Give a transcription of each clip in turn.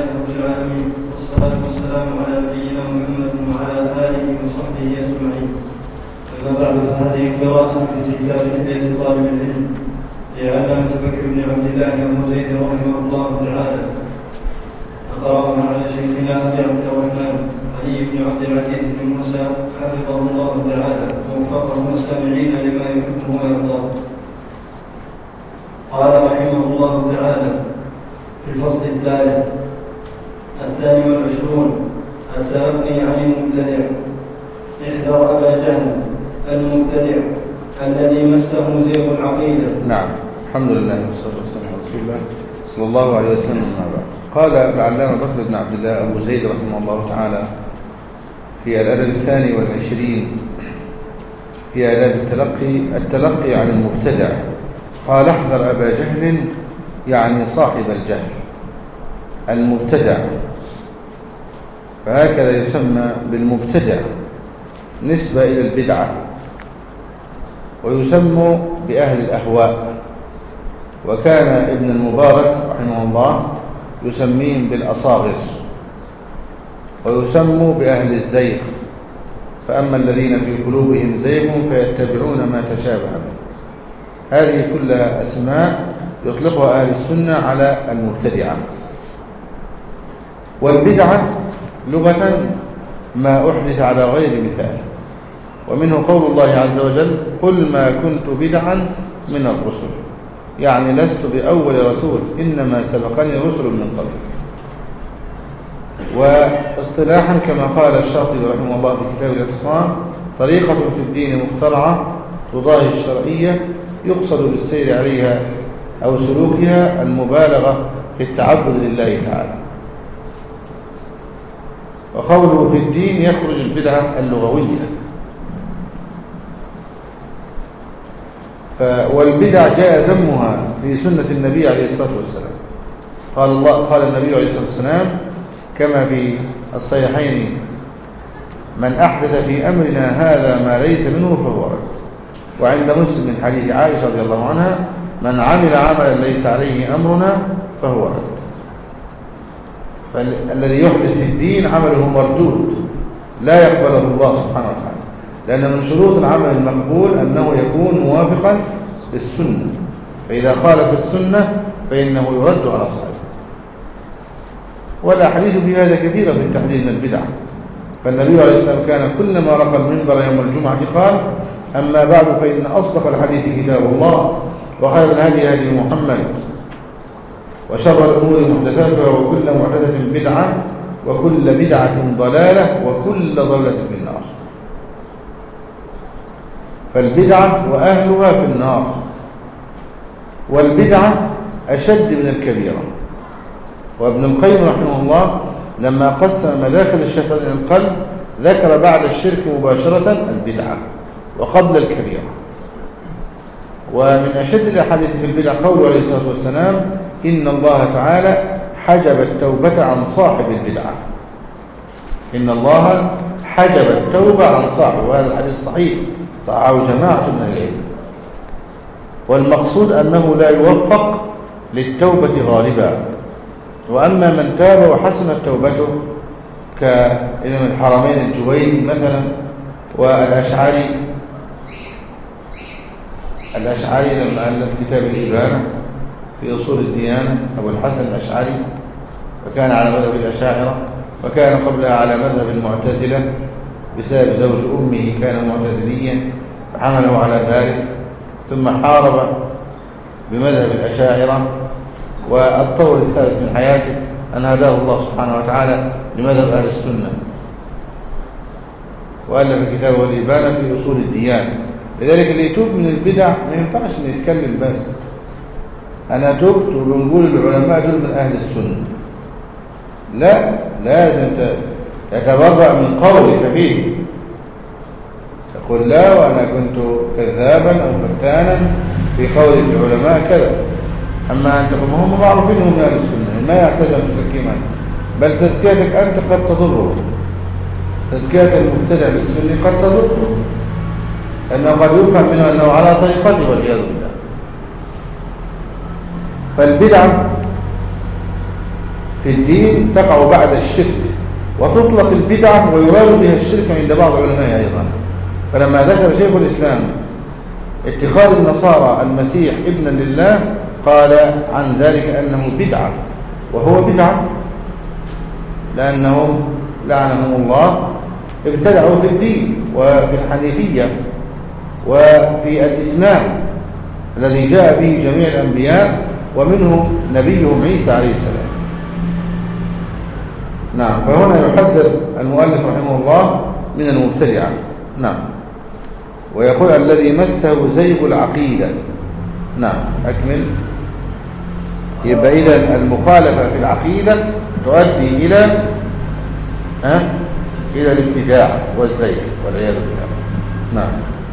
رب العالمين، والصلاة والسلام على نبينا محمد وعلى آله وصحبه أجمعين. أما بعد، فهذه قراءة في كتاب حلية طالب العلم لعلامة بكر بن عبد الله أبو زيد رحمه الله تعالى. أقرأنا على شيخنا أبي عبد الرحمن علي بن عبد العزيز بن موسى حفظه الله تعالى ووفقه المستمعين لما يحبه ويرضاه. قال رحمه الله تعالى في الفصل الثالث 22 التلقي عن المبتدع. احذر أبا جهل المبتدع الذي مسه زيغ العقيدة. نعم، الحمد لله والصلاة والسلام على رسول الله صلى الله عليه وسلم. أما بعد، قال العلامة بكر بن عبد الله أبو زيد رحمه الله تعالى في الأدب 22 في آداب التلقي عن المبتدع، قال احذر أبا جهل، يعني صاحب الجهل المبتدع، فهكذا يسمى بالمبتدع نسبة إلى البدعة، ويسمى بأهل الأهواء. وكان ابن المبارك رحمه الله يسميهم بالأصاغر، ويسموا بأهل الزيغ، فأما الذين في قلوبهم زيغ فيتبعون ما تشابه منه. هذه كلها أسماء يطلقها أهل السنة على المبتدعة. والبدعة لغة ما أحدث على غير مثال، ومنه قول الله عز وجل قل ما كنت بدعا من الرسل، يعني لست بأول رسول، إنما سبقني رسل من قبل. واصطلاحا كما قال الشاطبي رحمه الله في كتاب الاعتصام طريقة في الدين مخترعة تضاهي الشرعية يقصد بالسير عليها أو سلوكها المبالغة في التعبد لله تعالى. وقوله في الدين يخرج البدعة اللغوية. والبدع جاء ذمها في سنة النبي عليه الصلاة والسلام. قال النبي عليه الصلاة والسلام كما في الصحيحين من أحدث في أمرنا هذا ما ليس منه فهو رد. وعند مسلم من حديث عائشة رضي الله عنها من عمل عملا ليس عليه أمرنا فهو رد. فالذي يحدث في الدين عمله مردود لا يقبله الله سبحانه وتعالى، لأن من شروط العمل المقبول أنه يكون موافقا للسنة، فإذا خالف السنة فإنه يرد على صاحبه. والأحاديث في هذا كثيرة في التحذير من البدع. فالنبي عليه الصلاة والسلام كان كلما رقى المنبر يوم الجمعة قال أما بعد فإن أصدق الحديث كتاب الله وخير الهدي هدي محمد وشر الأمور محدثاتها وكل محدثة بدعة وكل بدعة ضلالة وكل ضلالة في النار. فالبدعة وأهلها في النار، والبدعة أشد من الكبيرة. وابن القيم رحمه الله لما قسم مداخل الشيطان إلى القلب ذكر بعد الشرك مباشرة البدعة وقبل الكبيرة. ومن أشد الأحاديث في البدع قوله عليه الصلاة والسلام إن الله تعالى حجب التوبة عن صاحب البدعة. إن الله حجب التوبة عن صاحب، وهذا الحديث صحيح صححه جماعة من العلم. والمقصود أنه لا يوفق للتوبة غالبا. وأما من تاب وحسنت توبته كإمام الحرمين الجويني مثلا، والأشعري لما ألف كتاب الإبانة في أصول الديانة أبو الحسن الأشعري، وكان على مذهب الأشاعرة، وكان قبلها على مذهب المعتزلة بسبب زوج أمه كان معتزليا فحمله على ذلك، ثم حارب بمذهب الأشاعرة. والطور الثالث من حياته أن هداه الله سبحانه وتعالى لمذهب أهل السنة، وألف كتابه الإبانة في أصول الديانة. لذلك اللي يتوب من البدع ما ينفعش إن يتكلم بس أنا تبت وبنقول العلماء دول من أهل السنة، لا، لازم تتبرأ من قولك فيه، تقول لا وأنا كنت كذابا أو فتانا في قول العلماء كذا. أما أن تقول هم معروفين هم من أهل السنة، ما يحتاج أن تزكيهم أنت، بل تزكيتك أنت قد تضره، تزكية المبتدع بالسنة قد تضره، لأنه قد يفهم منه أنه على طريقته والعياذ بالله. فالبدعة في الدين تقع بعد الشرك، وتطلق البدعة ويراد بها الشرك عند بعض العلماء أيضا. فلما ذكر شيخ الإسلام اتخاذ النصارى المسيح ابنا لله قال عن ذلك أنه بدعة، وهو بدعة لأنهم لعنهم الله ابتدعوا في الدين وفي الحنيفية وفي الإسلام الذي جاء به جميع الأنبياء ومنهم نبيهم عيسى عليه السلام. نعم. فهنا يحذر المؤلف رحمه الله من المبتدعة. نعم. ويقول الذي مسه زيغ العقيدة. نعم. أكمل. يبقى إذن المخالفة في العقيدة تؤدي إلى الابتداع والزيغ والعياذ بالله. نعم.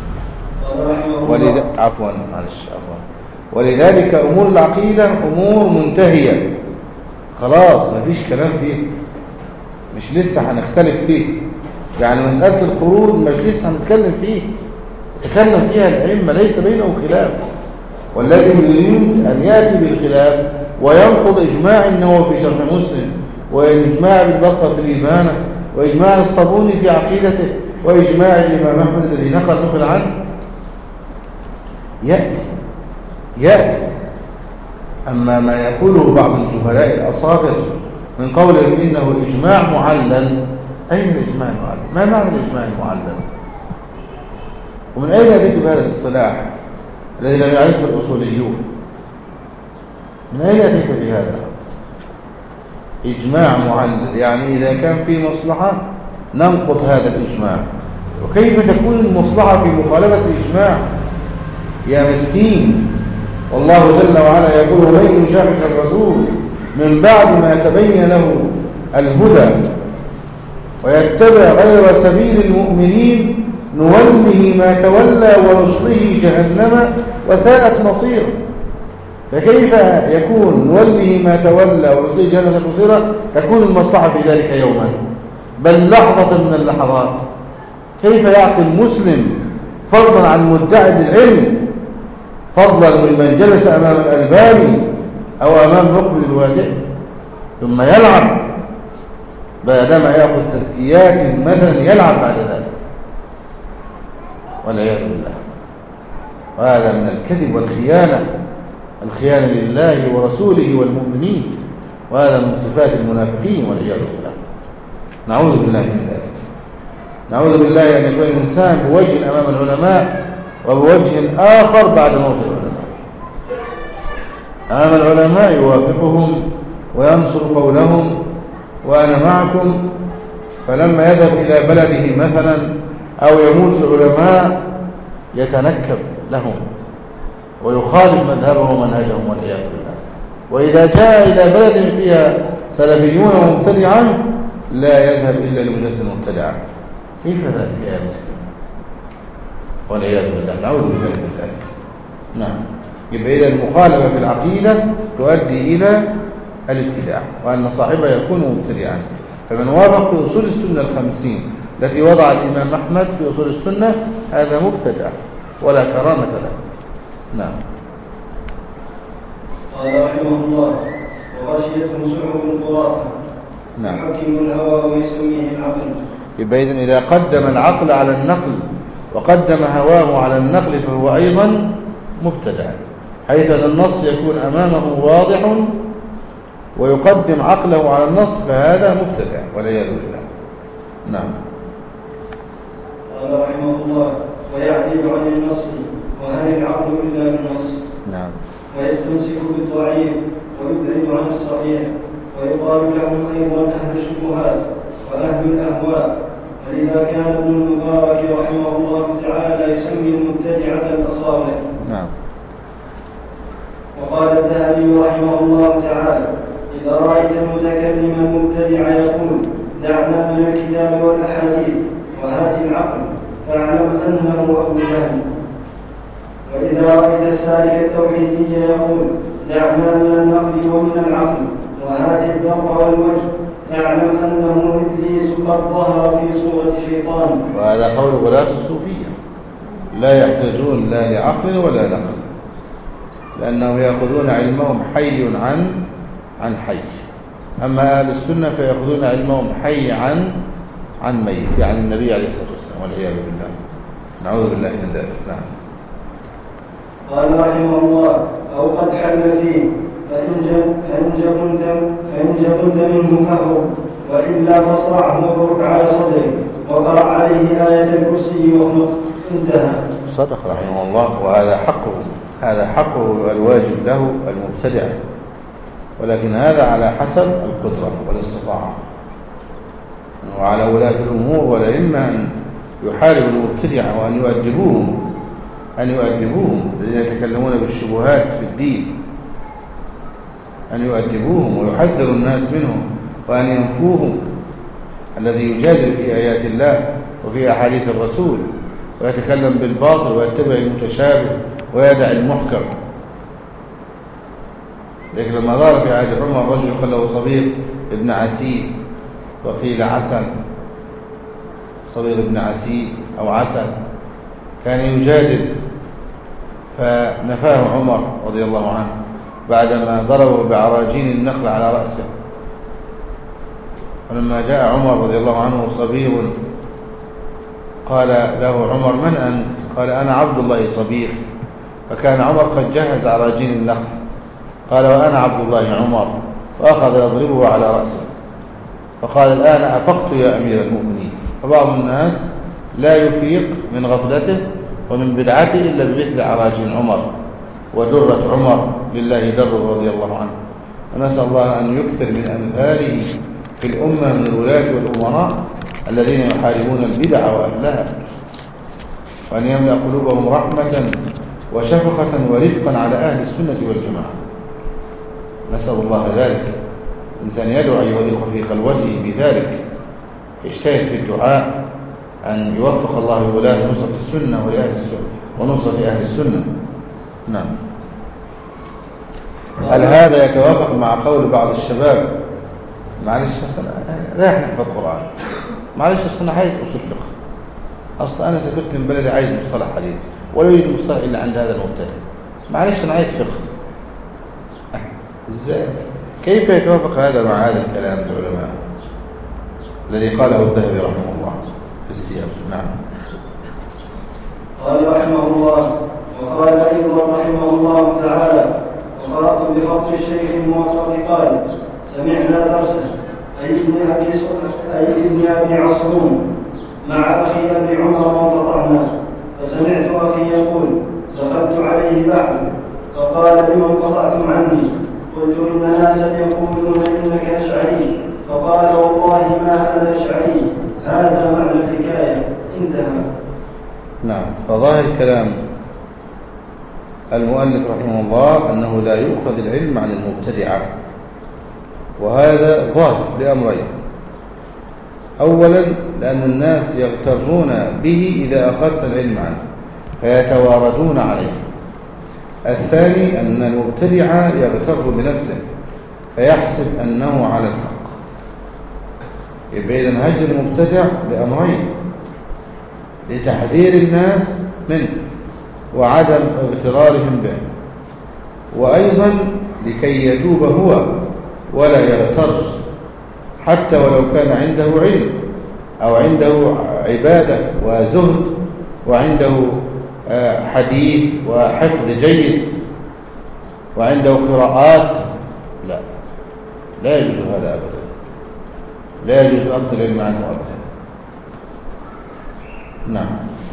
ولذلك أمور العقيدة أمور منتهية خلاص، ما فيش كلام فيه، مش لسه هنختلف فيه. يعني مسألة الخروج مش لسه هنتكلم فيه، تكلم فيها الأئمة ليس بينهم خلاف. والذي يريد أن يأتي بالخلاف وينقض إجماع النووي في شرح مسلم، وإجماع بالبطة في الإبانة، وإجماع الصابوني في عقيدته، وإجماع الإمام أحمد الذي نقل عنه، يأتي. أما ما يقوله بعض الجهلاء الأصاغر من قولهم إنه إجماع معلل، أين الإجماع المعلل؟ ما معنى الإجماع المعلل؟ ومن أين أتيت بهذا الاصطلاح الذي لم يعرفه الأصوليون؟ من أين أتيت بهذا؟ إجماع معلل يعني إذا كان في مصلحة ننقض هذا الإجماع. وكيف تكون المصلحة في مخالفة الإجماع يا مسكين؟ والله جل وعلا يقول من يشاقق الرسول من بعد ما تبين له الهدى ويتبع غير سبيل المؤمنين نوله ما تولى ونصله جهنم وساءت مصيره. فكيف يكون نوله ما تولى ونصله جهنم وساءت مصيره؟ تكون المصلحة في ذلك يوما بل لحظة من اللحظات. كيف يعطي المسلم فضلا عن مدعي بالعلم، فضلا من جلس أمام الألباني أو أمام مقبل الوادئ ثم يلعب بعدما يأخذ تزكيات مثلا يلعب بعد ذلك والعياذ بالله. وهذا من الكذب والخيانة، الخيانة لله ورسوله والمؤمنين، وهذا من صفات المنافقين والعياذ بالله. نعوذ بالله من ذلك. نعوذ بالله أن يكون الإنسان بوجه أمام العلماء وبوجه آخر بعد موت العلماء. أمام العلماء يوافقهم وينصر قولهم وأنا معكم، فلما يذهب إلى بلده مثلا أو يموت العلماء يتنكب لهم ويخالف مذهبهم ومنهجهم والعياذ بالله. وإذا جاء إلى بلد فيها سلفيون ومبتدعا لا يذهب إلا لمجلس المبتدعا. كيف ذلك يا مسكين؟ والعياذ بالله. نعوذ بالله من ذلك. نعم. يبقى إذا المخالفة في العقيدة تؤدي إلى الابتداع، وأن صاحبها يكون مبتدعا. فمن وافق في أصول السنة 50 التي وضع الإمام أحمد في أصول السنة هذا مبتدع ولا كرامة له. نعم. قال رحمه الله وغشيته سعب الخرافة. نعم. يحكم الهوى ويسميه العقل. يبقى إذا قدم العقل على النقل وقدم هواه على النقل فهو أيضا مبتدع، حيث أن النص يكون أمامه واضح ويقدم عقله على النص فهذا مبتدع والعياذ بالله. نعم. قال رحمه الله ويعدل عن النص وهل العقل إلا بالنص. نعم. ويستمسك بالضعيف ويبعد عن الصحيح، ويقال لهم أيضا أهل الشبهات وأهل الأهواء. ولذا كان ابن المبارك رحمه الله تعالى يسمي المبتدعة الأصاغر. نعم. وقال الذهبي رحمه الله تعالى إذا رأيت المتكلم المبتدع يقول دعنا من الكتاب والأحاديث وهات العقل فاعلم أنه أبو جهل. وإذا رأيت السالك التوحيدي يقول دعنا من النقل ومن العقل وهات الذوق والوجه فاعلم أنه إبليس قد ظهر في صورة شيطان. وهذا قول غلاة الصوفية لا يحتاجون لا لعقل ولا نقل، لأنهم يأخذون علمهم حي عن حي. أما أهل السنة فيأخذون علمهم حي عن ميت، يعني النبي عليه الصلاة والسلام، والعياذ بالله، نعوذ بالله من ذلك. نعم. قال رحمه الله: أو قد حل فيه فإن جبنت منه فهو، وإلا فاصرعه وبرك على صدرك وقرأ عليه آية الكرسي واخنق. انتهى. صدق رحمه الله، وهذا حقه، هذا حقه الواجب له المبتدع، ولكن هذا على حسب القدرة والاستطاعة، وعلى ولاة الأمور والأئمة أن يحاربوا المبتدع وأن يؤدبوهم الذين يتكلمون بالشبهات في الدين، أن يؤدبوهم ويحذروا الناس منهم، وأن ينفوهم الذي يجادل في آيات الله وفي أحاديث الرسول ويتكلم بالباطل ويتبع المتشابه ويدع المحكم. لكن لما ظهر في عهد عمر رجل يقال له صبيغ ابن عسيل، وقيل عسل، صبيغ ابن عسيل أو عسل، كان يجادل فنفاه عمر رضي الله عنه بعدما ضربه بعراجين النخل على رأسه. ولما جاء عمر رضي الله عنه صبيغ قال له عمر: من أنت؟ قال: أنا عبد الله صبيغ. فكان عمر قد جهز عراجين النخل، قال: وأنا عبد الله عمر، وأخذ يضربه على رأسه. فقال: الآن أفقت يا أمير المؤمنين. فبعض الناس لا يفيق من غفلته ومن بدعته إلا بمثل عراجين عمر ودرة عمر، لله دره رضي الله عنه. ونسأل الله أن يكثر من أمثاله في الأمة من الولاة والأمراء الذين يحاربون البدع وأهلها، وأن يملأ قلوبهم رحمة وشفقة ورفقا على أهل السنة والجماعة. نسأل الله ذلك. الإنسان يدعو أيها الإخوة في خلوته بذلك، يجتهد في الدعاء أن يوفق الله الولاة لنصرة السنة ولأهل السنة ونصرة أهل السنة. نعم. هل هذا يتوافق مع قول بعض الشباب: معلش رايح نحفظ قرآن، معلش أصل أنا عايز أصول فقه، أصل أنا سافرت من بلدي عايز مصطلح حديث ولا يوجد مصطلح إلا عند هذا المبتدئ، معلش أنا عايز فقه. إزاي؟ كيف يتوافق هذا مع هذا الكلام العلماء الذي قاله الذهبي رحمه الله في السير؟ نعم. قال رحمه الله: وقال أيضا رحمه الله تعالى: وقرأت بخط الشيخ الموفق قال: سمعنا درسه أي ابن أبي عصرون مع أخي أبي عمر وانقطعنا، فسمعت أخي يقول: دخلت عليه بعد فقال: لما انقطعتم عني؟ قلت: إن ناسا يقولون إنك أشعري. فقال: والله ما أنا أشعري، هذا معنى الحكاية. انتهى. نعم. فظاهر كلام المؤلف رحمه الله أنه لا يؤخذ العلم عن المبتدعة، وهذا ظاهر لأمرين: أولا لأن الناس يغترون به إذا أخذت العلم عنه فيتواردون عليه. الثاني أن المبتدع يغتر بنفسه فيحسب أنه على الحق. يبقى إذن هجر المبتدع لأمرين: لتحذير الناس منه وعدم اغترارهم به، وأيضا لكي يتوب هو ولا يغتر، حتى ولو كان عنده علم أو عنده عبادة وزهد وعنده حديث وحفظ جيد وعنده قراءات. لا يجوز هذا أبدا، لا يجوز أخذ العلم عنه أبدا. نعم.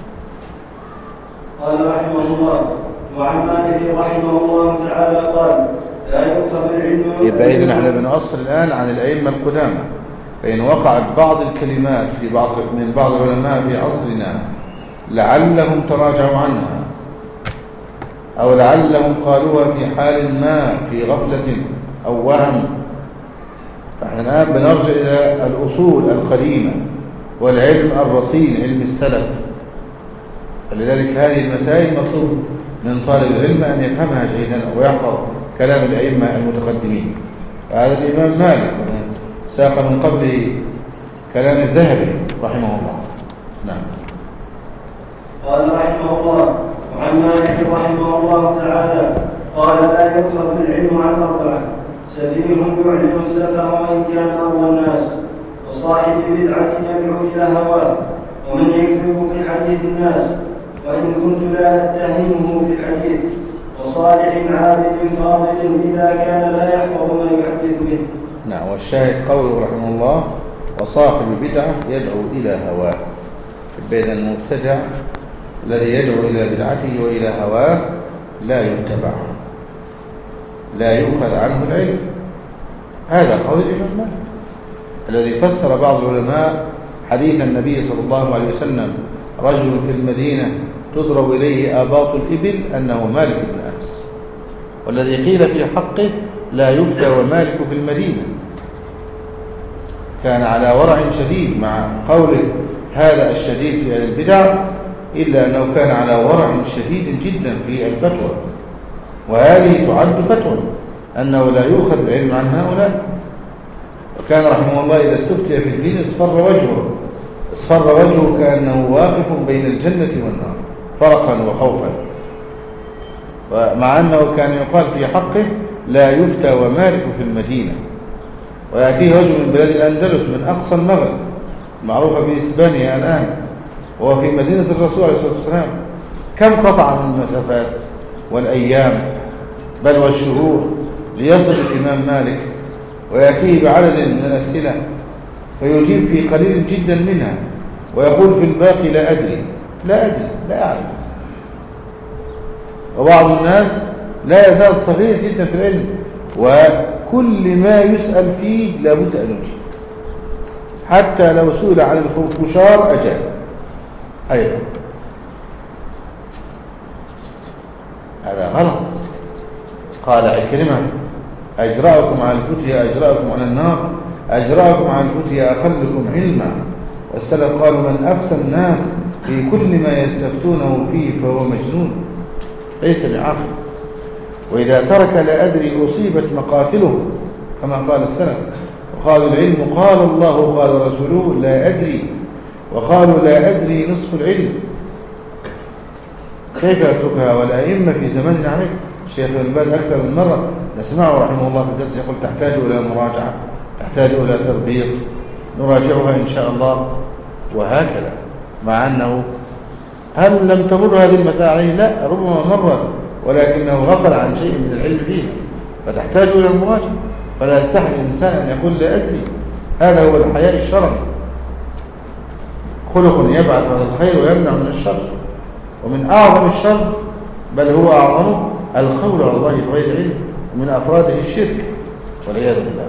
قال رحمه الله: وعن مالك رحمه الله تعالى قال: لا يؤخذ العلم. يبقى إذن احنا بنؤصل الآن عن الأئمة القدامى، فإن وقعت بعض الكلمات في من بعض العلماء في عصرنا لعلهم تراجعوا عنها أو لعلهم قالوها في حال ما في غفلة أو وهم، فإحنا الآن بنرجع إلى الأصول القديمة والعلم الرصين، علم السلف. فلذلك هذه المسائل مطلوب من طالب العلم أن يفهمها جيدا ويحفظ كلام الأئمة المتقدمين. هذا الإمام مالك ساق من قبله كلام الذهبي رحمه الله. نعم. قال رحمه الله: وعن مالك رحمه الله تعالى قال: لا يؤخذ العلم عن أربعة: سفيه يعلن السفه وإن كان أروى الناس، وصاحب بدعة يدعو إلى هواه، ومن يكذب في حديث الناس، وإن كنت لا أتهمه في الحديث، وصالح عابد فاضل إذا كان لا يحفظ ما يحدث به. نعم. والشاهد قوله رحمه الله وصاحب بدعة يدعو إلى هواه. بين المبتدع الذي يدعو إلى بدعته وإلى هواه لا يتبع، لا يؤخذ عنه العلم. هذا قول الإمام مالك الذي فسر بعض العلماء حديث النبي صلى الله عليه وسلم رجل في المدينة تضرب إليه آباط الإبل أنه مالك بن أنس، والذي قيل في حقه لا يفتى ومالك في المدينة. كان على ورع شديد مع قوله هذا الشديد في أهل البدع، إلا أنه كان على ورع شديد جدا في الفتوى، وهذه تعد فتوى أنه لا يؤخذ العلم عن هؤلاء. وكان رحمه الله إذا استفتي في الدين اصفر وجهه كأنه واقف بين الجنة والنار فرقا وخوفا، ومع أنه كان يقال في حقه لا يفتى ومالك في المدينة. ويأتيه رجل من بلاد الأندلس من أقصى المغرب معروفة بإسبانيا الآن، وهو في مدينة الرسول عليه الصلاة والسلام، كم قطع من المسافات والأيام بل والشهور ليصل الإمام مالك، ويأتيه بعدد من الأسئلة فيجيب في قليل جدا منها، ويقول في الباقي لا أدري لا أعرف. وبعض الناس لا يزال صغير جدا في العلم، وكل ما يسأل فيه لابد أن يجيب، حتى لو سئل عن الخنفشار أجاب أيضا. هذا غلط. قال عكرمة أجرأكم على الفتية أجرأكم على النار، أجرأكم على الفتية أقلكم علما. والسلف قالوا من أفتى الناس في كل ما يستفتونه فيه فهو مجنون ليس بعاقل. وإذا ترك لا أدري أصيبت مقاتله كما قال السلف. وقالوا العلم قال الله قال رسوله لا أدري، وقالوا لا أدري نصف العلم. كيف يتركها والأئمة في زماننا عليه؟ الشيخ ابن باز أكثر من مرة نسمعه رحمه الله في الدرس يقول تحتاج إلى مراجعة، تحتاج إلى تربيط، نراجعها إن شاء الله، وهكذا. مع أنه هل لم تمر هذه المسألة عليه؟ لا، ربما مر ولكنه غفل عن شيء من العلم فيها، فتحتاج إلى المراجعة. فلا يستحي الإنسان أن يقول لا أدري. هذا هو الحياء الشرعي، خلق يبعث عن الخير ويمنع من الشر. ومن أعظم الشر بل هو أعظمه القول على الله بغير علم، ومن أفراده الشرك والعياذ بالله.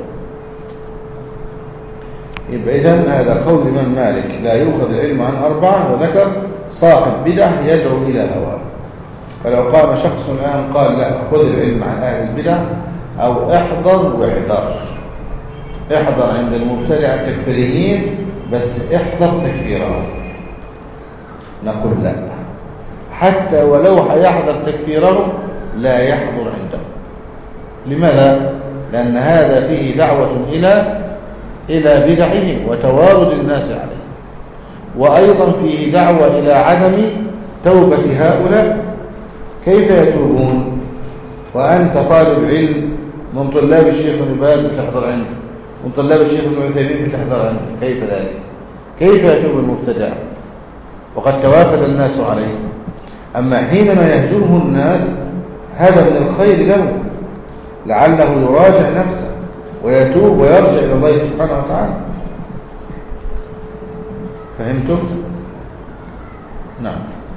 يبقى إذن هذا قول الإمام مالك لا يؤخذ العلم عن أربعة، وذكر صاحب بدعة يدعو إلى هواه. فلو قام شخص الآن قال لا خذ العلم عن أهل البدع أو احذر واحذر، احذر عند المبتدع التكفيريين بس احذر تكفيرهم، نقول لا، حتى ولو حيحذر تكفيرهم لا يحضر عندهم. لماذا؟ لأن هذا فيه دعوة إلى بدعهم وتوارد الناس عليه، وأيضا فيه دعوة إلى عدم توبة هؤلاء. كيف يتوبون وأنت طالب علم من طلاب الشيخ ابن باز بتحضر عنده، من طلاب الشيخ ابن عثيمين بتحضر عنده؟ كيف ذلك؟ كيف يتوب المبتدع وقد توافد الناس عليه؟ أما حينما يهجره الناس هذا من الخير له، لعله يراجع نفسه ويتوب ويرجع إلى الله سبحانه وتعالى. فهمتم؟ نعم.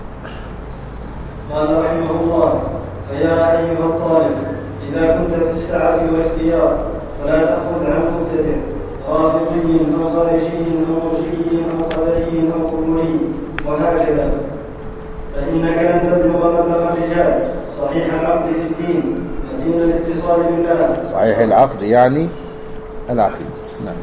قال رحمه الله: فيا أيها الطالب إذا كنت في السعة والاختيار فلا تأخذ عن مبتدع رافضي أو خارجي أو مرجئي أو قدري أو قبوري وهكذا، فإنك لن تبلغ مبلغ الرجال صحيح العقد في الدين ودين الاتصال بالله. صحيح العقد يعني العقيدة. نعم.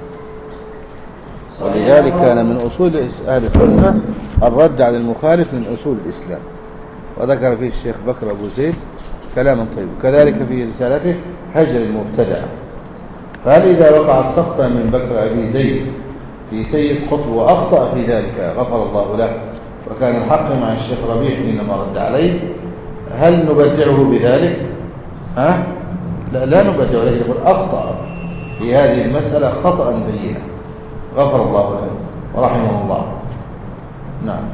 ولذلك كان من أصول أهل السنة الرد على المخالف من أصول الإسلام، وذكر فيه الشيخ بكر أبو زيد كلاما طيب. كذلك في رسالته هجر المبتدع. فهل إذا وقع السقط من بكر أبي زيد في سيد قطب وأخطأ في ذلك غفر الله له وكان الحق مع الشيخ ربيع حينما رد عليه، هل نبدعه بذلك؟ لا نبدأ، ولكن يقول أخطأ في هذه المسألة خطأ بينا، غفر الله له ورحمه الله. نعم.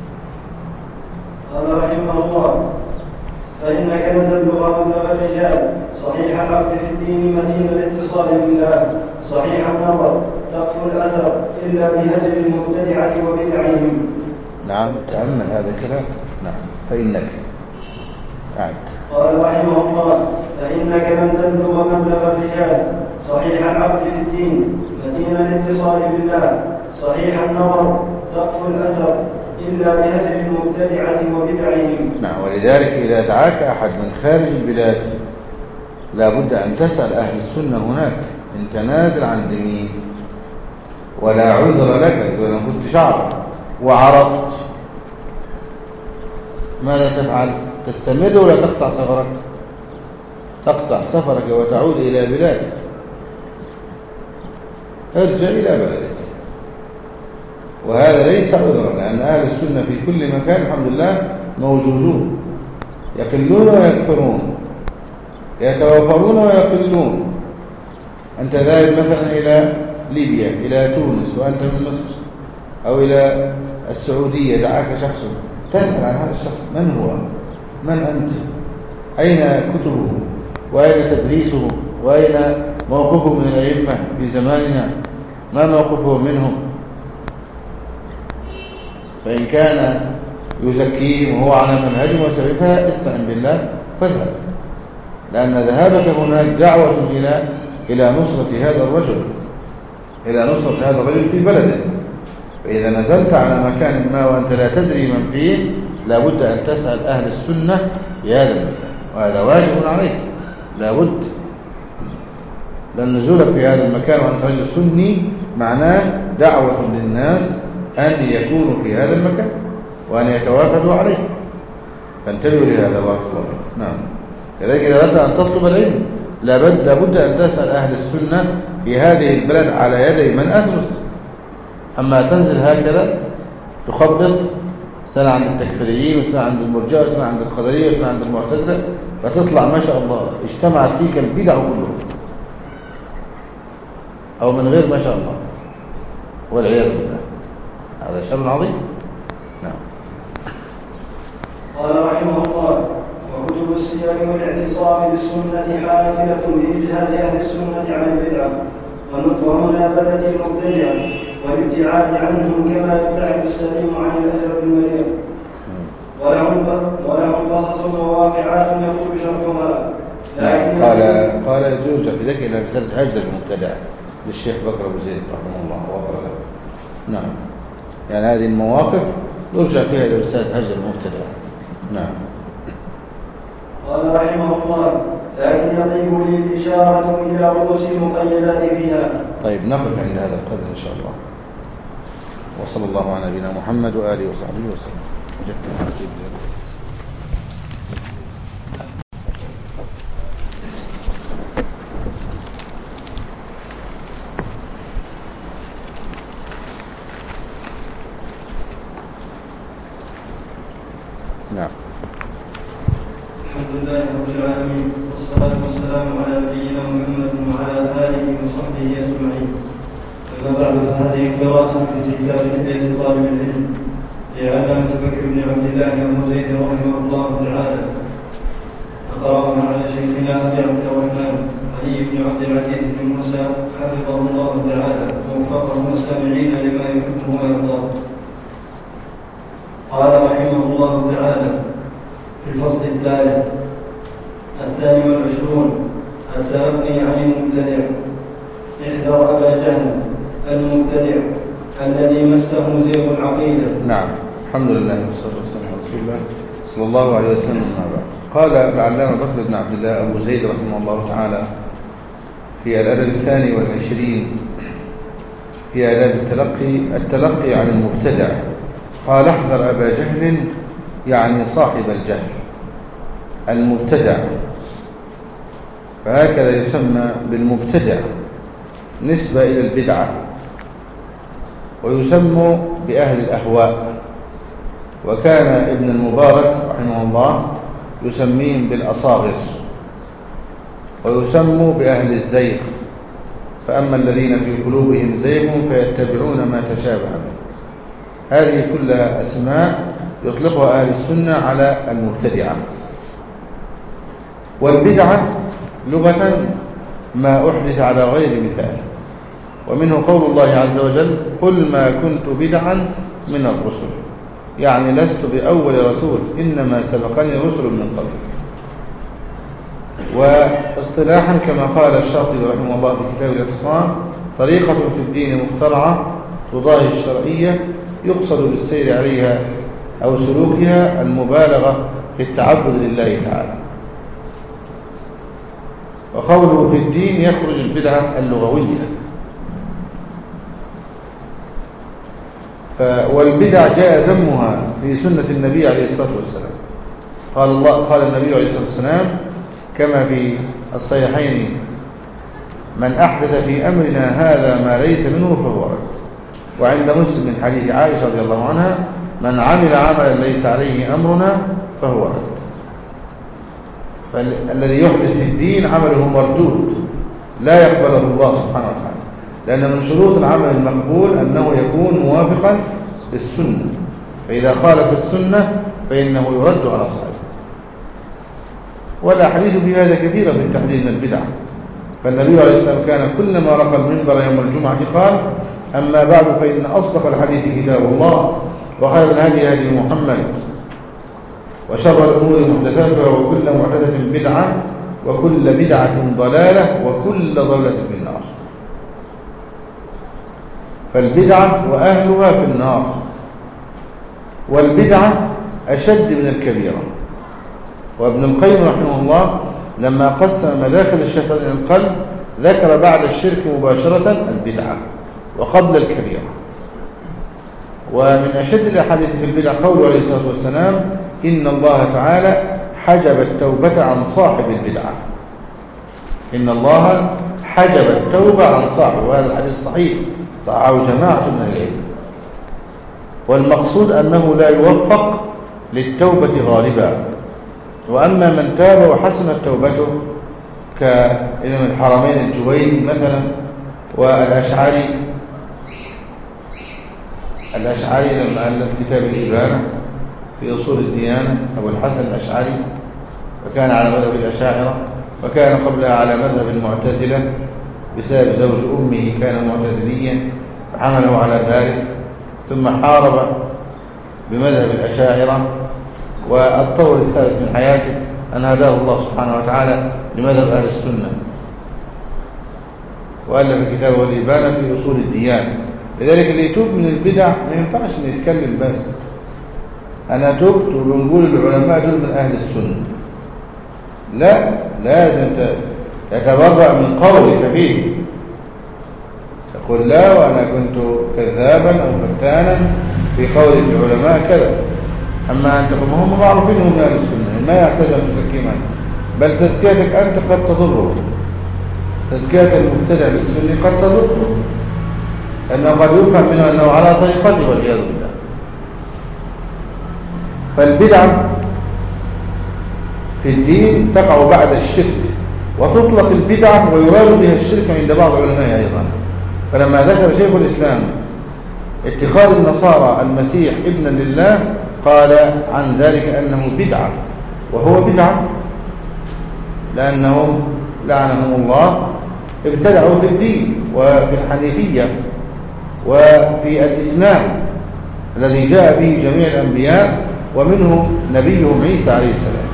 قال رحمه الله: فإنك لن تبلغ مبلغ الرجال صحيح العقد في الدين متين الاتصال بالله صحيح النظر تقف الأثر إلا بهجر المبتدعة وبدعهم. نعم، تأمل هذا الكلام. نعم. فإنك نعم. قال رحمه الله: فإنك لن تبلغ مبلغ الرجال صحيح العقد في الدين متين الاتصال بالله صحيح النظر تقف الأثر إلا بهجر المبتدعة وبدعهم. نعم. ولذلك إذا دعاك أحد من خارج البلاد لا بد أن تسأل أهل السنة هناك، أنت نازل عند مين؟ ولا عذر لك إذا كنت شعر وعرفت ماذا تفعل؟ تستمر ولا تقطع سفرك؟ تقطع سفرك وتعود إلى بلادك، ارجع إلى بلدك. وهذا ليس عذرا، لأن أهل السنة في كل مكان الحمد لله موجودون، يقلون ويكثرون، يتوافرون ويقلون. أنت ذاهب مثلا إلى ليبيا، إلى تونس وأنت من مصر، أو إلى السعودية، دعاك شخص، تسأل عن هذا الشخص: من هو؟ من أنت؟ أين كتبه؟ وأين تدريسه؟ وأين موقفه من الأئمة في زماننا؟ ما موقفه منهم؟ فإن كان يزكيهم وهو على منهجهم وسبيل فاستعن بالله واذهب، لأن ذهابك هناك دعوة إلى نصرة هذا الرجل، إلى نصرة هذا الرجل في بلده. فإذا نزلت على مكان ما وأنت لا تدري من فيه لابد أن تسأل أهل السنة بهذا المكان، وهذا واجب عليك لابد. لأن نزولك في هذا المكان وأنت رجل سني معناه دعوة للناس أن يكونوا في هذا المكان وأن يتوافدوا عليه، فانتبهوا لهذا بارك الله فيكم. نعم. كذلك إذا أردت أن تطلب العلم لابد أن تسأل أهل السنة في هذه البلد على يدي من أدرس. أما تنزل هكذا تخبط، سنة عند التكفيريين وسنة عند المرجئة وسنة عند القدرية وسنة عند المعتزلة، فتطلع ما شاء الله اجتمعت فيك البدع كلها، أو من غير ما شاء الله، والعياذ بالله، هذا شر عظيم. نعم. قال رحمه الله: وكتب السير والاعتصام بالسنة حافلة بإجهاز أهل السنة عن البدعة ومنابذة المبتدعة والابتعاد عنهم كما يبتعد السليم عن الأجر المريض. ولهم قصص وواقعات يطول شرحها. قال يرجع في ذلك إلى رسالة هجر المبتدع للشيخ بكر أبو زيد رحمه الله وغفر له. نعم. يعني هذه المواقف يرجع فيها إلى رسالة هجر المبتدع. نعم. قال رحمه الله: لكن يطيب لي الإشارة إلى رؤوس المقيدات فيها. طيب، نقف عند هذا القدر إن شاء الله، وصلى الله على نبينا محمد وآله وصحبه وسلم. نعم. الحمد لله رب العالمين، والصلاة والسلام على نبينا محمد وعلى آله وصحبه أجمعين. أما بعد، فهذه قراءة في كتاب حلية طالب العلم لعلامة بكر بن عبد الله أبو زيد رحمه الله تعالى. أقرأنا على شيخنا أبي عبد الرحمن علي بن عبد العزيز بن موسى حفظه الله تعالى ووفقه المستمعين لما يحبه ويرضاه. قال رحمه الله تعالى في الفصل الثاني والعشرون: التلقي عن المبتدع. احذر أبا جهل المبتدع الذي مسه زيغ العقيدة. نعم. الحمد لله والصلاة والسلام على رسول الله صلى الله عليه وسلم. أما بعد، قال العلامة بكر بن عبد الله أبو زيد رحمه الله تعالى في الأدب 22 في آداب التلقي عن المبتدع، قال: احذر أبا جهل، يعني صاحب الجهل المبتدع، فهكذا يسمى بالمبتدع نسبة إلى البدعة، ويسمى بأهل الأهواء. وكان ابن المبارك رحمه الله يسميهم بالأصاغر، ويسموا بأهل الزيغ. فأما الذين في قلوبهم زيغ فيتبعون ما تشابه منه. هذه كلها أسماء يطلقها أهل السنة على المبتدعة. والبدعة لغة ما أحدث على غير مثال، ومنه قول الله عز وجل: قل ما كنت بدعا من الرسل، يعني لست بأول رسول، إنما سبقني رسل من قبل. واصطلاحا كما قال الشاطبي رحمه الله في كتاب الاعتصام: طريقة في الدين مخترعة تضاهي الشرعية يقصد بالسير عليها أو سلوكها المبالغة في التعبد لله تعالى. وقوله في الدين يخرج البدعة اللغوية. والبدع جاء ذمها في سنة النبي عليه الصلاة والسلام. قال النبي عليه الصلاة والسلام كما في الصحيحين: من أحدث في أمرنا هذا ما ليس منه فهو رد. وعند مسلم من حديث عائشة رضي الله عنها: من عمل عملا ليس عليه أمرنا فهو رد. فالذي يحدث في الدين عمله مردود لا يقبله الله سبحانه وتعالى، لأن من شروط العمل المقبول أنه يكون موافقا للسنة، فإذا خالف السنة فإنه يرد على صاحبه. والأحاديث في هذا كثيرة في التحذير من البدع. فالنبي عليه الصلاة والسلام كان كلما رقى المنبر يوم الجمعة قال: أما بعد فإن أصدق الحديث كتاب الله، وخير الهدي هدي محمد، وشر الأمور محدثاتها، وكل محدثة بدعة، وكل بدعة ضلالة، وكل ضلالة في النار. فالبدعة وأهلها في النار. والبدعة أشد من الكبيرة. وابن القيم رحمه الله لما قسم مداخل الشيطان إلى القلب ذكر بعد الشرك مباشرة البدعة وقبل الكبيرة. ومن أشد الأحاديث في البدع قوله عليه الصلاة والسلام: إن الله تعالى حجب التوبة عن صاحب البدعة. إن الله حجب التوبة عن صاحب، وهذا الحديث صحيح صححه جماعة من العلم. والمقصود أنه لا يوفق للتوبة غالبا. وأما من تاب وحسنت توبته كإمام الحرمين الجويني مثلا، والأشعري لما ألف كتاب الإبانة في أصول الديانة، أبو الحسن الأشعري، وكان على مذهب الأشاعرة، وكان قبلها على مذهب المعتزلة بسبب زوج أمه كان معتزليا فحمله على ذلك، ثم حارب بمذهب الأشاعرة. والطور الثالث من حياته أن هداه الله سبحانه وتعالى لمذهب أهل السنة، وألف كتابه الإبانة في أصول الديانة. لذلك اللي يتوب من البدع ما ينفعش إن يتكلم بس أنا تبت وبنقول العلماء دول من أهل السنة. لا، لازم تتبرأ من قولك فيه، تقول لا وأنا كنت كذابا أو فتانا في قول العلماء كذا. أما أنت هم معروفين هم من أهل السنة، ما يحتاج أن تزكيهم أنت، بل تزكيتك أنت قد تضره. تزكية المبتدع بالسنة قد تضره، لأنه قد يفهم منه أنه على طريقته والعياذ بالله. فالبدعة في الدين تقع بعد الشرك، وتطلق البدعة ويراد بها الشرك عند بعض العلماء أيضا. فلما ذكر شيخ الإسلام اتخاذ النصارى المسيح ابنا لله قال عن ذلك أنه بدعة، وهو بدعة لأنهم لعنهم الله ابتدعوا في الدين وفي الحنيفية وفي الإسلام الذي جاء به جميع الأنبياء ومنهم نبيهم عيسى عليه السلام.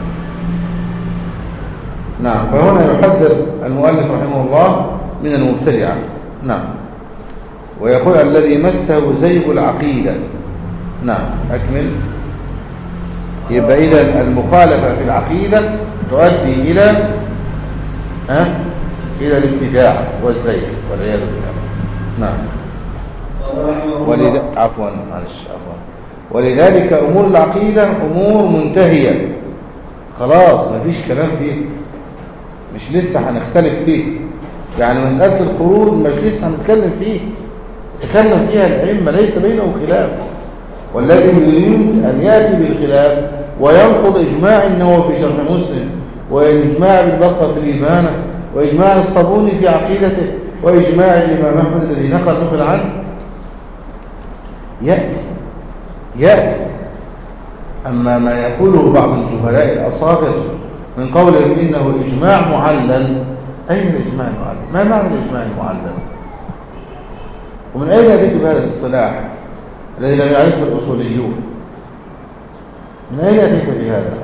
نعم، فهنا يحذر المؤلف رحمه الله من المبتدعة. نعم، ويقول الذي مسه زيغ العقيدة. نعم، أكمل. يبقى إذن المخالفة في العقيدة تؤدي إلى الابتداع والزيغ والعياذ بالله. نعم. ولذلك أمور العقيدة أمور منتهية خلاص، ما فيش كلام فيه، مش لسه هنختلف فيه. يعني مسألة الخروج مش لسه هنتكلم فيه، تكلم فيها الأئمة ليس بينهم خلاف. والذي يريد أن يأتي بالخلاف وينقض إجماع النووي في شرح مسلم وإجماع بالبطة في الإبانة وإجماع الصابوني في عقيدته وإجماع الإمام أحمد الذي نقل عنه يأتي. أما ما يقوله بعض الجهلاء الأصاغر من قولهم إنه إجماع معلل، أين الإجماع المعلل؟ ما معنى الإجماع المعلل؟ ومن أين أتيت بهذا الاصطلاح الذي لم يعرفه الأصوليون؟ من أين أتيت بهذا؟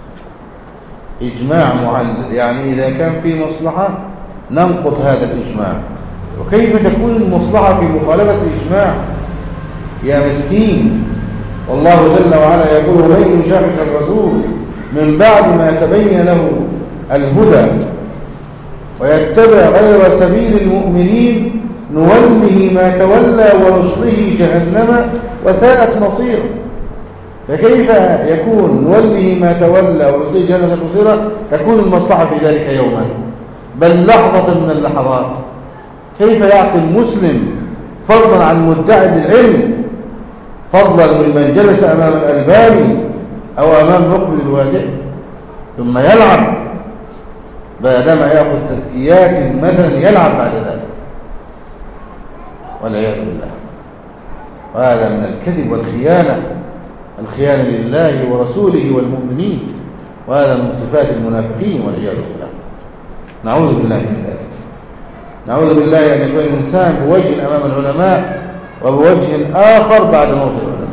إجماع معلل يعني إذا كان في مصلحة ننقض هذا الإجماع. وكيف تكون المصلحة في مخالفة الإجماع يا مسكين؟ والله جل وعلا يقول من يشاقق الرسول من بعد ما تبين له الهدى ويتبع غير سبيل المؤمنين نوله ما تولى ونصله جهنم وساءت مصيره. فكيف يكون نوله ما تولى ونصله جهنم وساءت مصيره؟ تكون المصلحة في ذلك يوما بل لحظة من اللحظات. كيف يعطي المسلم فضلا عن مدعي بالعلم، فضلا من جلس أمام الألباني أو أمام مقبل الوادع ثم يلعب بعدما يأخذ تزكيات مثلا يلعب بعد ذلك والعياذ بالله. وهذا من الكذب والخيانة، الخيانة لله ورسوله والمؤمنين، وهذا من صفات المنافقين والعياذ بالله. نعوذ بالله من ذلك. نعوذ بالله أن يكون الإنسان بوجه أمام العلماء وبوجه آخر بعد موت العلماء.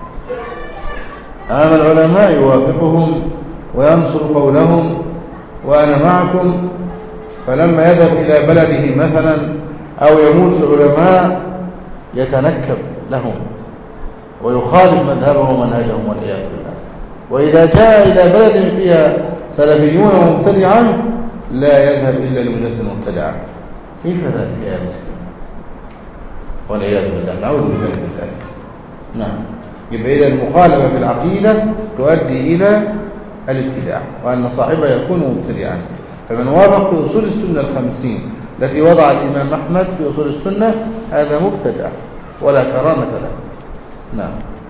أمام العلماء يوافقهم وينصر قولهم وأنا معكم، فلما يذهب إلى بلده مثلا أو يموت العلماء يتنكب لهم ويخالف مذهبهم ومنهجهم والعياذ بالله. وإذا جاء إلى بلد فيها سلفيون ومبتدعا لا يذهب إلا لمجلس المبتدعات. كيف ذلك يا مسكين؟ والعياذ بالله. نعوذ بالله من ذلك. نعم. يبقى إذا المخالفة في العقيدة تؤدي إلى الابتداع وأن صاحبها يكون مبتدعا. فمن وافق في أصول السنة 50 التي وضع الإمام أحمد في أصول السنة هذا مبتدع ولا كرامة له. نعم.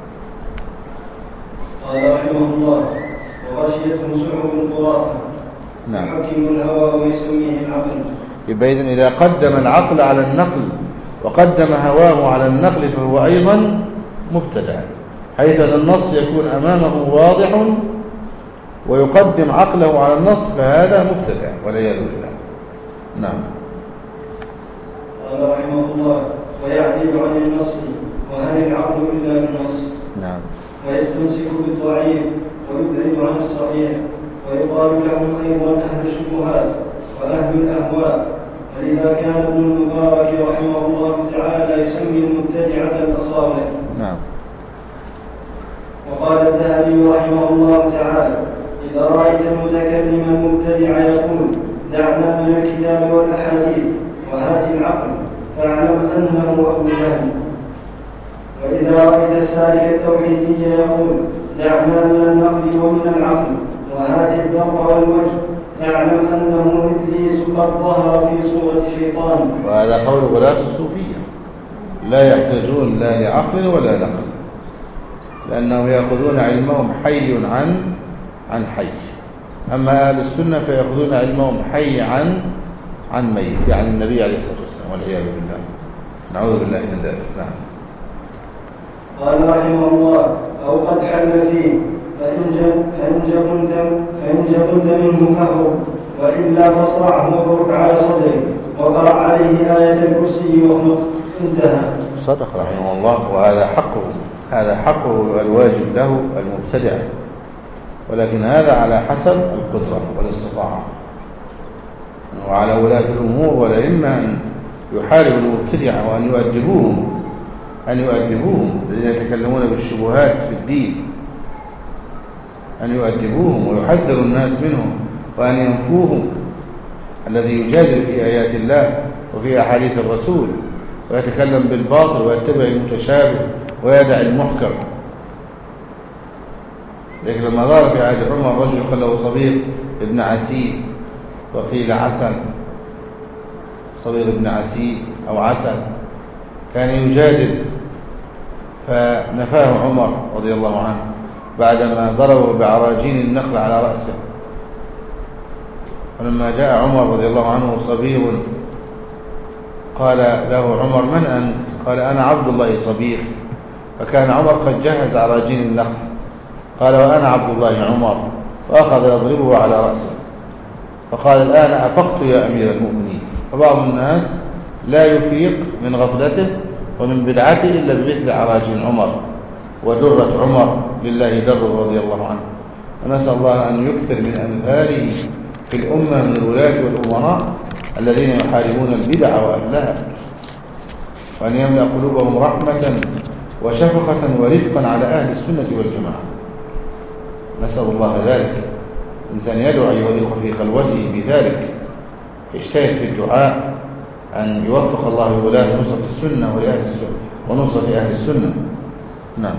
قال رحمه الله وغشيته سحب خرافة. نعم. يحكم الهوى ويسميه العقل. يبقى إذا قدم العقل على النقل وقدم هواه على النقل فهو أيضا مبتدع، حيث أن النص يكون أمامه واضح ويقدم عقله على النص فهذا مبتدع والعياذ بالله. نعم. قال رحمه الله ويعدل عن النص وهل العقل إلا بالنص. نعم. ويستمسك بالضعيف ويبعد عن الصحيح، ويقال لهم أيضا أهل الشبهات وأهل الأهواء. ولذا كان ابن المبارك رحمه الله تعالى يسمي المبتدعة الأصاغر. نعم. وقال الذهبي رحمه الله تعالى إذا رأيت المتكلم المبتدع يقول دعنا من الكتاب والأحاديث وهات العقل فاعلم أنه أبو جهل. وإذا رأيت السالك التوحيدي يقول دعنا من النقل ومن العقل وهات الذوق والوجه فاعلم أنه إبليس قد ظهر في صورة شيطان. وهذا قول غلاة الصوفية لا يحتاجون لا لعقل ولا نقل، لأنهم يأخذون علمهم حي عن حي. أما أهل السنة فيأخذون علمهم حي عن ميت، يعني النبي عليه الصلاة والسلام والعياذ بالله. نعوذ بالله من ذلك. نعم. قال رحمه الله أو قد حل فيه فإن جبنت منه فهو، وإلا فاصرعه وبرك على صدره وقرأ عليه آية الكرسي واخنق. انتهى. صدق رحمه الله. وهذا حقه، هذا حقه الواجب له المبتدع، ولكن هذا على حسب القدرة والاستطاعة، وعلى ولاة الأمور والأئمة أن يحاربوا المبتدع وأن يؤدبوهم الذين يتكلمون بالشبهات في الدين، أن يؤدبوهم ويحذروا الناس منهم وأن ينفوهم. الذي يجادل في آيات الله وفي أحاديث الرسول ويتكلم بالباطل ويتبع المتشابه ويدع المحكم. لكن لما ظهر في عهد عمر رجل قال له صبيغ ابن عسيل وقيل عسل، صبيغ ابن عسيل أو عسل، كان يجادل فنفاه عمر رضي الله عنه بعدما ضربه بعراجين النخل على رأسه، ولما جاء عمر رضي الله عنه صبي قال له عمر: من أنت؟ قال: أنا عبد الله صبيغ. فكان عمر قد جهز عراجين النخل. قال: وأنا عبد الله عمر. وأخذ يضربه على رأسه. فقال: الآن أفقت يا أمير المؤمنين. فبعض الناس لا يفيق من غفلته ومن بدعته إلا بمثل عراجين عمر ودرة عمر لله دره رضي الله عنه. ونسأل الله أن يكثر من أمثاله في الأمة من الولاة والأمراء الذين يحاربون البدع وأهلها، وأن يملأ قلوبهم رحمة وشفقة ورفقا على أهل السنة والجماعة. نسأل الله ذلك. الإنسان يدعو أيها الإخوة في خلوته بذلك، يجتهد في الدعاء أن يوفق الله الولاة لنصرة السنة ولأهل السنة ونصرة أهل السنة. نعم.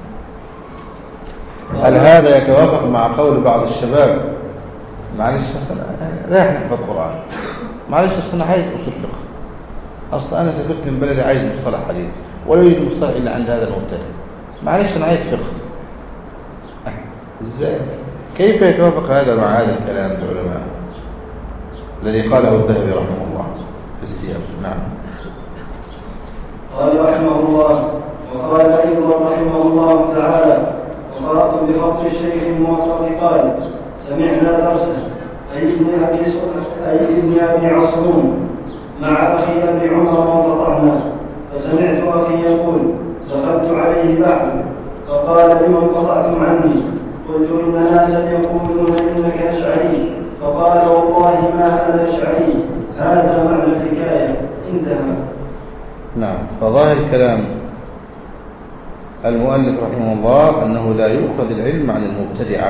هل هذا يتوافق مع قول بعض الشباب: معلش رايح نحفظ قرآن، معلش أصل أنا عايز أصول فقه، أصل أنا سافرت من بلدي عايز مصطلح حديث ولا يوجد مصطلح إلا عند هذا المبتدئ، معلش أنا عايز فقه. إزاي؟ كيف يتوافق هذا مع هذا الكلام العلماء الذي قاله الذهبي رحمه الله في السير؟ نعم. قال رحمه الله: وقال أيضا رحمه الله تعالى: وقرأت بخط الشيخ الموفق قال: سمعنا درسا أي ابن أبي عصرون مع أخي أبي عمر وانقطعنا، فسمعت أخي يقول: دخلت عليه بعد فقال: لمن انقطعتم عني؟ قلت: إن ناسا يقولون إنك أشعري. فقال: والله ما أنا أشعري، هذا معنى الحكاية، انتهى. نعم. فظاهر كلام المؤلف رحمه الله أنه لا يؤخذ العلم عن المبتدعة،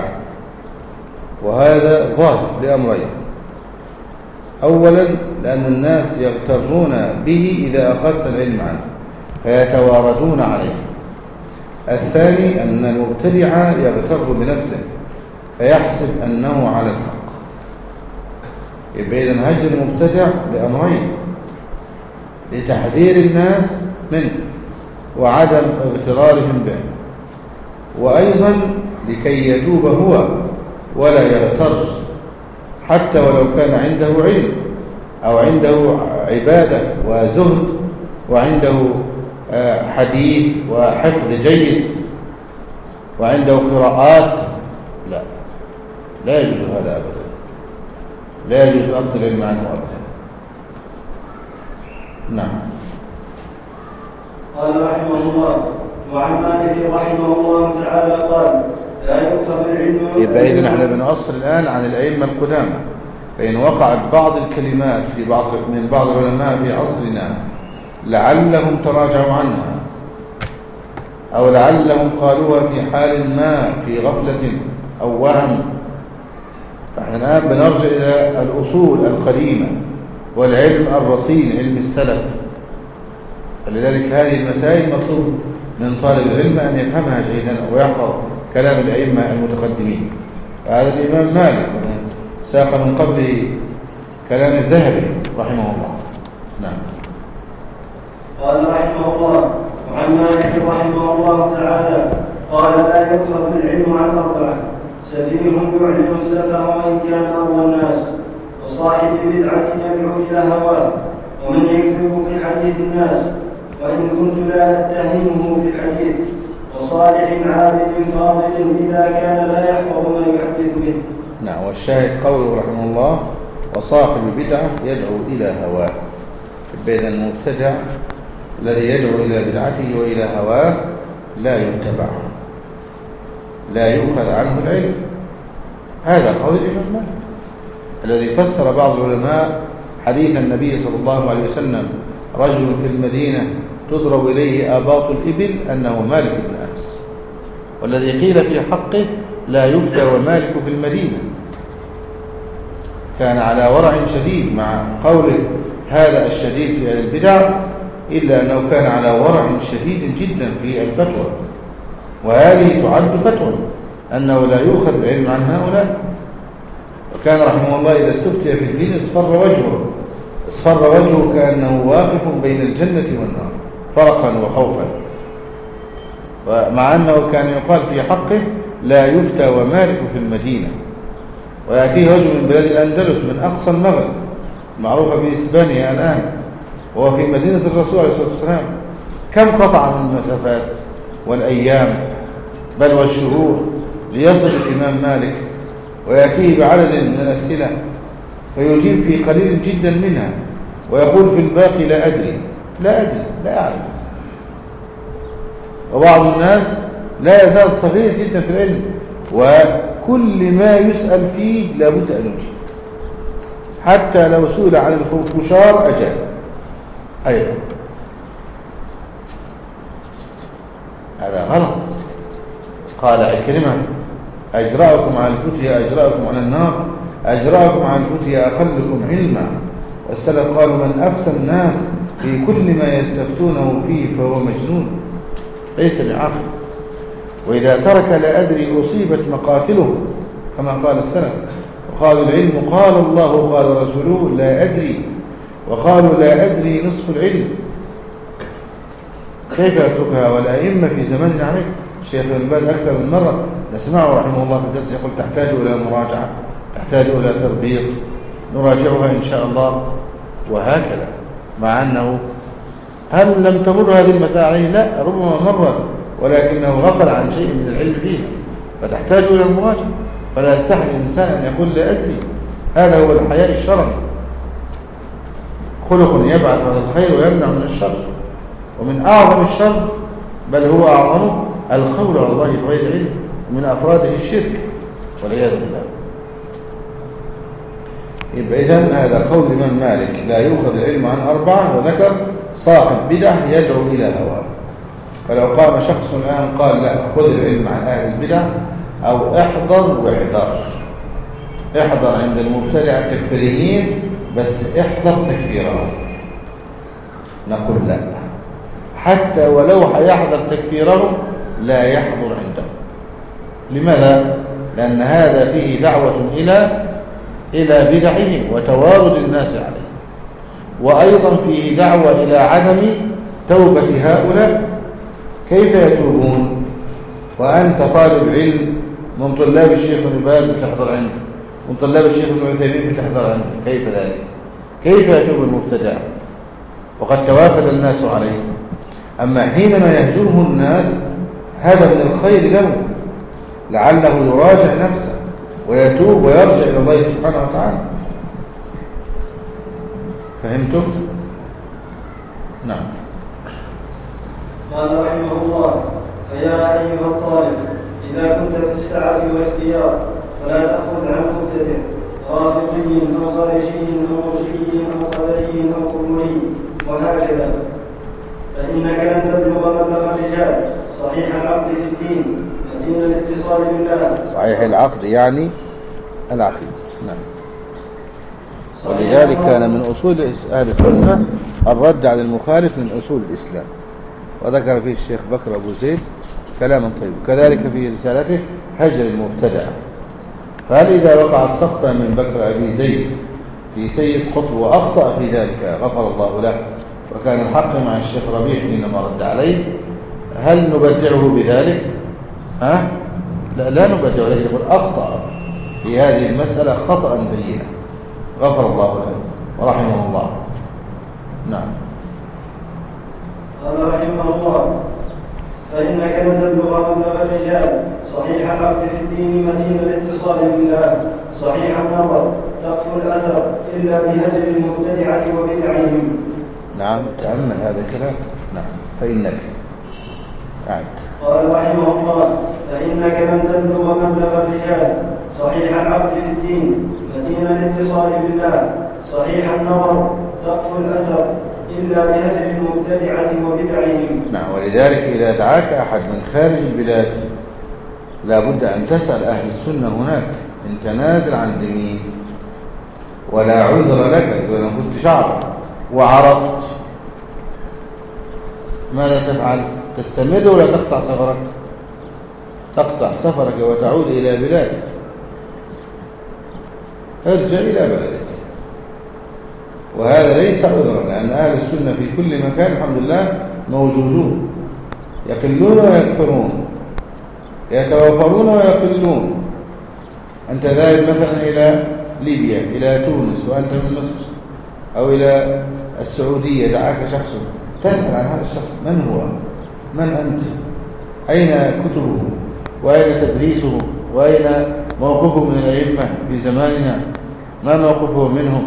وهذا ظاهر لأمرين: أولا لأن الناس يغترون به إذا أخذت العلم عنه فيتواردون عليه. الثاني أن المبتدع يغتر بنفسه فيحسب أنه على الحق. يبقى إذن هجر المبتدع لأمرين: لتحذير الناس منه وعدم اغترارهم به، وأيضا لكي يتوب هو ولا يغتر، حتى ولو كان عنده علم أو عنده عبادة وزهد وعنده حديث وحفظ جيد وعنده قراءات. لا يجوز هذا أبدا، لا يجوز أخذ العلم عنه أبدا. نعم. قال رحمه الله: وعن مالك رحمه الله تعالى قال: لا يؤخذ العلم. يبقى إذن احنا بنؤصل الآن عن الأئمة القدامى، فإن وقعت بعض الكلمات في من بعض العلماء في عصرنا لعلهم تراجعوا عنها أو لعلهم قالوها في حال ما في غفلة أو وهم، فاحنا الآن بنرجع إلى الأصول القديمة والعلم الرصين، علم السلف. فلذلك هذه المسائل مطلوب من طالب العلم أن يفهمها جيدا ويحفظ كلام الأئمة المتقدمين. هذا الإمام مالك ساق من قبله كلام الذهبي رحمه الله. نعم. قال رحمه الله: وعن مالك رحمه الله تعالى قال: لا يؤخذ العلم عن أربعة: سفيه يعلن السفه وإن كان أروى الناس، وصاحب بدعة يدعو إلى هواه، ومن يكذب في حديث الناس وإن كنت لا أتهمه في الحديث، وصالح عابد فاضل إذا كان لا يحفظ ما يحدث به. نعم. والشاهد قوله رحمه الله: وصاحب بدعة يدعو إلى هواه. إذن المبتدع الذي يدعو إلى بدعته وإلى هواه لا يتبع، لا يؤخذ عنه العلم. هذا قول الإمام مالك الذي فسر بعض العلماء حديث النبي صلى الله عليه وسلم: رجل في المدينة تضرب إليه آباط الإبل أنه مالك بن أنس، والذي قيل في حقه لا يفتى ومالك في المدينة. كان على ورع شديد مع قوله هذا الشديد في أهل البدع، إلا أنه كان على ورع شديد جدا في الفتوى، وهذه تعد فتوى أنه لا يؤخذ العلم عن هؤلاء. وكان رحمه الله إذا استفتي في الدين اصفر وجهه كأنه واقف بين الجنة والنار فرقا وخوفا، ومع أنه كان يقال في حقه لا يفتى ومالك في المدينة. ويأتيه رجل من بلاد الأندلس من أقصى المغرب معروفة بإسبانيا الآن، وهو في مدينة الرسول عليه الصلاة والسلام، كم قطع من المسافات والأيام بل والشهور ليصل الإمام مالك، ويأتيه بعدد من الأسئلة فيجيب في قليل جدا منها، ويقول في الباقي لا أدري لا أعرف. وبعض الناس لا يزال صغير جدا في العلم، وكل ما يسأل فيه لابد أن يجيب، حتى لو سئل عن الخنفشار أجاب أيضا. هذا غلط. قال عكرمة: أجرأكم على الفتية أجرأكم على النار، أجرأكم على الفتية أقلكم علما. والسلف قالوا: من أفتى الناس في كل ما يستفتونه فيه فهو مجنون ليس بعاقل. وإذا ترك لا أدري أصيبت مقاتله، كما قال السلف. وقالوا: العلم قال الله قال رسوله لا أدري، وقالوا: لا أدري نصف العلم. كيف يتركها والأئمة في زماننا عليه؟ الشيخ ابن باز أكثر من مرة نسمعه رحمه الله في الدرس يقول: تحتاج إلى مراجعة، تحتاج إلى تربيط، نراجعها إن شاء الله. وهكذا، مع أنه هل لم تمر هذه المسألة عليه؟ لا، ربما مر، ولكنه غفل عن شيء من العلم فيها، فتحتاج إلى المراجعة. فلا يستحي الإنسان أن يقول لا أدري. هذا هو الحياء الشرعي، خلق يبعث عن الخير ويمنع من الشر. ومن أعظم الشر بل هو أعظمه القول على الله بغير علم، ومن أفراده الشرك والعياذ بالله. يبقى إذن هذا قول الإمام مالك: لا يؤخذ العلم عن أربعة، وذكر صاحب بدعة يدعو إلى هواه. فلو قام شخص الآن قال: لا، خذ العلم عن أهل البدع، أو احضر واحذر، احضر عند المبتدع التكفيريين بس احذر تكفيرهم، نقول لا، حتى ولو هيحضر تكفيرهم لا يحضر عندهم. لماذا؟ لأن هذا فيه دعوة إلى بدعهم وتوارد الناس عليه، وأيضا فيه دعوة إلى عدم توبة هؤلاء. كيف يتوبون وأنت طالب علم من طلاب الشيخ ابن باز بتحضر عنده، من طلاب الشيخ ابن عثيمين بتحضر عنده؟ كيف ذلك؟ كيف يتوب المبتدع وقد توافد الناس عليه؟ أما حينما يهجره الناس هذا من الخير له، لعله يراجع نفسه ويتوب ويرجع إلى الله سبحانه وتعالى. فهمتم؟ نعم. قال رحمه الله: فيا أيها الطالب، إذا كنت في السعة والاختيار فلا تأخذ عن مبتدع رافضي أو خارجي أو مرجئي أو قدري أو قبوري وهكذا، فإنك لن تبلغ مبلغ الرجال صحيح العقد في الدين متين الاتصال بالله. صحيح العقد يعني العقيدة. نعم. ولذلك كان من أصول أهل السنة الرد على المخالف من أصول الإسلام، وذكر فيه الشيخ بكر أبو زيد كلاما طيب. كذلك في رسالته هجر المبتدع. فهل إذا وقع السقط من بكر أبي زيد في سيد قطب وأخطأ في ذلك غفر الله له وكان الحق مع الشيخ ربيع حينما رد عليه، هل نبدعه بذلك؟ لا نبدعه، لكن يقول أخطأ في هذه المسألة خطأ بينا غفر الله له ورحمه الله. نعم. قال رحمه الله: فإنك لن تبلغ مبلغ الرجال صحيح العقد في الدين متين الاتصال بالله صحيح النظر تقف الأثر إلا بهجر المبتدعة وبدعهم. نعم، تأمل هذا الكلام. نعم. فإنك نعم. قال رحمه الله: فإنك لن تبلغ مبلغ الرجال صحيح العقد في الدين متين الاتصال بالله صحيح النظر تقف الأثر إلا بهجر المبتدعة وبدعهم. نعم. ولذلك إذا دعاك أحد من خارج البلاد لا بد أن تسأل أهل السنة هناك: أنت نازل عند مين؟ ولا عذر لك إذا كنت شعر وعرفت ماذا تفعل؟ تستمر ولا تقطع سفرك؟ تقطع سفرك وتعود إلى بلادك، ارجع إلى بلدك. وهذا ليس عذرا، لأن أهل السنة في كل مكان الحمد لله موجودون، يقلون ويكثرون، يتوافرون ويقلون. أنت ذاهب مثلا إلى ليبيا، إلى تونس وأنت من مصر، أو إلى السعودية، دعاك شخص، تسأل عن هذا الشخص من هو، من أنت، أين كتبه، وأين تدريسه، وأين موقفه من الأئمة في زماننا، ما موقفه منهم.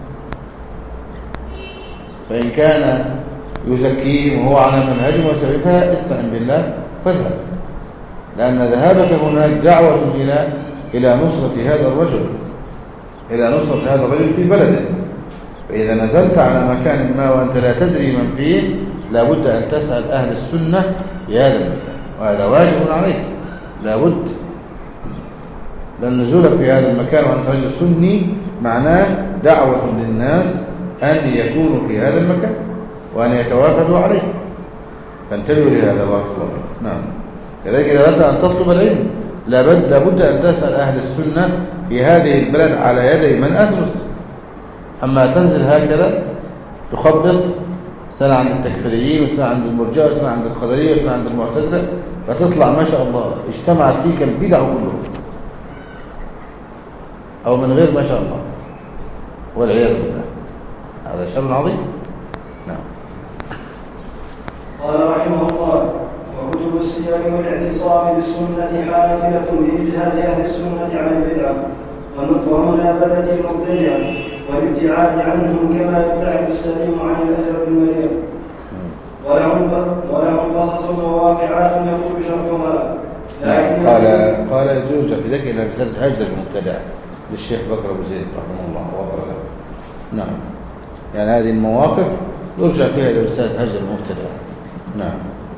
فإن كان يزكيهم وهو على منهجهم وسبيلها استعن بالله فاذهب، لأن ذهابك هناك دعوة إلى نصرة هذا الرجل، إلى نصرة هذا الرجل في بلده. فإذا نزلت على مكان ما وأنت لا تدري من فيه، لابد أن تسأل أهل السنة في هذا المكان، وهذا واجب عليك، لابد. لأن نزولك في هذا المكان وأنت رجل سني معناه دعوة للناس أن يكونوا في هذا المكان وأن يتوافدوا عليه، فانتبهوا لهذا بارك الله فيكم. نعم. كذلك إذا أردت أن تطلب العلم لابد أن تسأل أهل السنة في هذه البلد على يدي من أدرس. أما تنزل هكذا تخبط، سنة عند التكفيريين وسنة عند المرجئة وسنة عند القدرية وسنة عند المعتزلة، فتطلع ما شاء الله اجتمعت فيك البدع كلها، أو من غير ما شاء الله، والعياذ بالله، هذا شر عظيم. نعم. قال رحمه الله: وكتب السير والاعتصام بالسنة حافلة بإجهاز أهل السنة عن البدعة ومنابذة المبتدعة والابتعاد عنهم كما يبتعد السليم عن الأجر المريض. ولهم قصص وواقعات يطول شرحها. قال يرجع في ذلك إلى رسالة هجر المبتدع للشيخ بكر أبو زيد رحمه الله وغفر له. نعم. يعني هذه المواقف يرجع فيها إلى رسالة هجر المبتدع. نعم.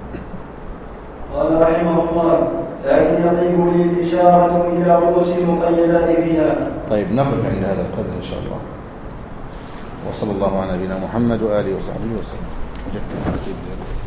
قال رحمه الله: لكن يطيب لي الإشارة إلى رؤوس المقيدات فيها. طيب نقف عند هذا القدر إن شاء الله، وصلى الله على نبينا محمد وآله وصحبه وسلم.